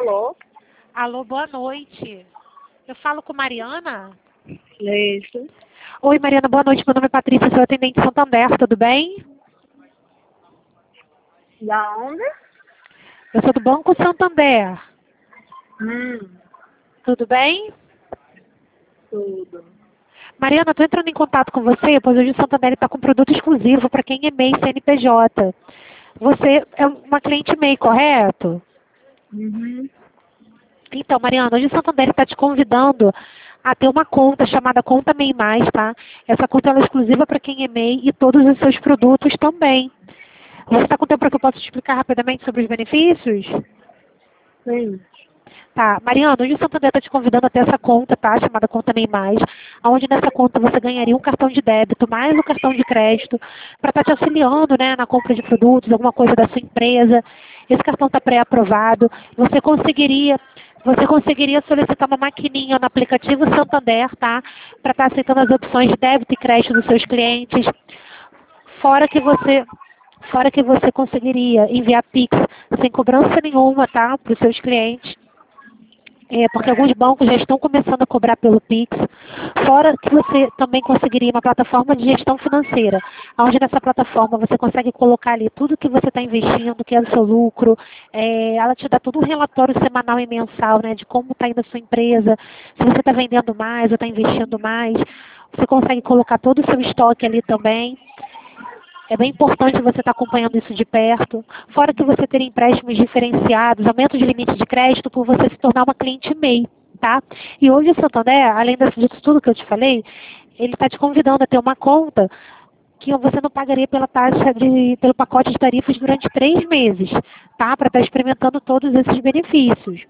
Alô? Alô, boa noite. Eu falo com Mariana? Isso. Oi, Mariana, boa noite. Meu nome é Patrícia, sou atendente Santander, tudo bem? Da onde? Eu sou do Banco Santander, Hum, tudo bem? tudo. Mariana, estou entrando em contato com você, pois hoje o Santander está com produto exclusivo para quem é MEI e CNPJ. Você é uma cliente MEI, correto? Uhum. Então, Mariana, hoje o Santander está te convidando a ter uma conta chamada Conta MEI Mais, tá? Essa conta ela é exclusiva para quem é MEI e todos os seus produtos também. Você está com tempo para que eu possa te explicar rapidamente sobre os benefícios? Sim. Tá, Mariana, hoje o Santander está te convidando a ter essa conta, tá? Chamada Conta MEI Mais, onde nessa conta você ganharia um cartão de débito mais um cartão de crédito para estar te auxiliando, né, na compra de produtos, alguma coisa da sua empresa. Esse cartão está pré-aprovado. Você conseguiria solicitar uma maquininha no aplicativo Santander, tá? Para estar aceitando as opções de débito e crédito dos seus clientes. Fora que você, fora que você conseguiria enviar Pix sem cobrança nenhuma, tá? Para os seus clientes. Porque alguns bancos já estão começando a cobrar pelo Pix. Fora que você também conseguiria uma plataforma de gestão financeira, onde nessa plataforma você consegue colocar ali tudo que você está investindo, que é o seu lucro. Ela te dá todo um relatório semanal e mensal, né, de como está indo a sua empresa, se você está vendendo mais ou está investindo mais. Você consegue colocar todo o seu estoque ali também. É bem importante você estar acompanhando isso de perto. Fora que você ter empréstimos diferenciados, aumento de limite de crédito por você se tornar uma cliente MEI, tá? E hoje o Santander, além disso tudo que eu te falei, ele está te convidando a ter uma conta que você não pagaria pelo pacote de tarifas durante 3 meses, tá? Para estar experimentando todos esses benefícios.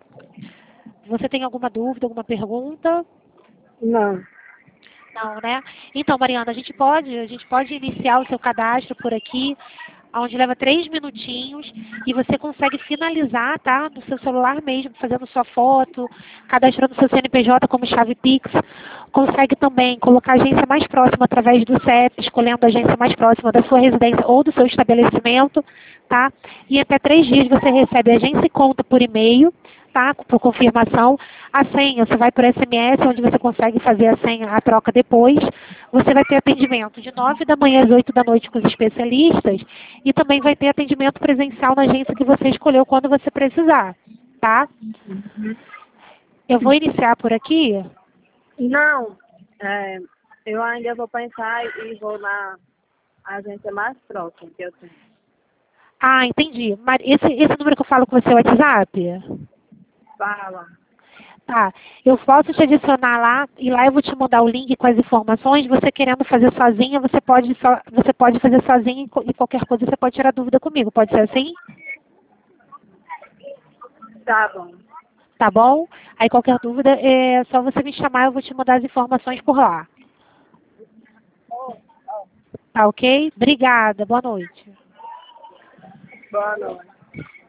Você tem alguma dúvida, alguma pergunta? Não. Não, né? Então, Mariana, a gente pode iniciar o seu cadastro por aqui, onde leva 3 minutinhos e você consegue finalizar, tá? No seu celular mesmo, fazendo sua foto, cadastrando seu CNPJ como chave Pix. Consegue também colocar a agência mais próxima através do CEP, escolhendo a agência mais próxima da sua residência ou do seu estabelecimento, tá? E até 3 dias você recebe a agência e conta por e-mail, tá? Por confirmação. A senha, você vai por SMS, onde você consegue fazer a senha, a troca depois. Você vai ter atendimento de 9 da manhã às 8 da noite com os especialistas e também vai ter atendimento presencial na agência que você escolheu quando você precisar, tá? Eu vou iniciar por aqui. Não. Eu ainda vou pensar e vou na agência mais próxima que eu tenho. Ah, entendi. Mas esse número que eu falo com você é o WhatsApp? Fala. Tá. Eu posso te adicionar lá e lá eu vou te mandar o link com as informações. Você querendo fazer sozinha, você pode fazer sozinha e qualquer coisa você pode tirar dúvida comigo. Pode ser assim? Tá bom. Tá bom? Aí qualquer dúvida é só você me chamar, eu vou te mandar as informações por lá. Tá ok? Obrigada. Boa noite. Boa noite.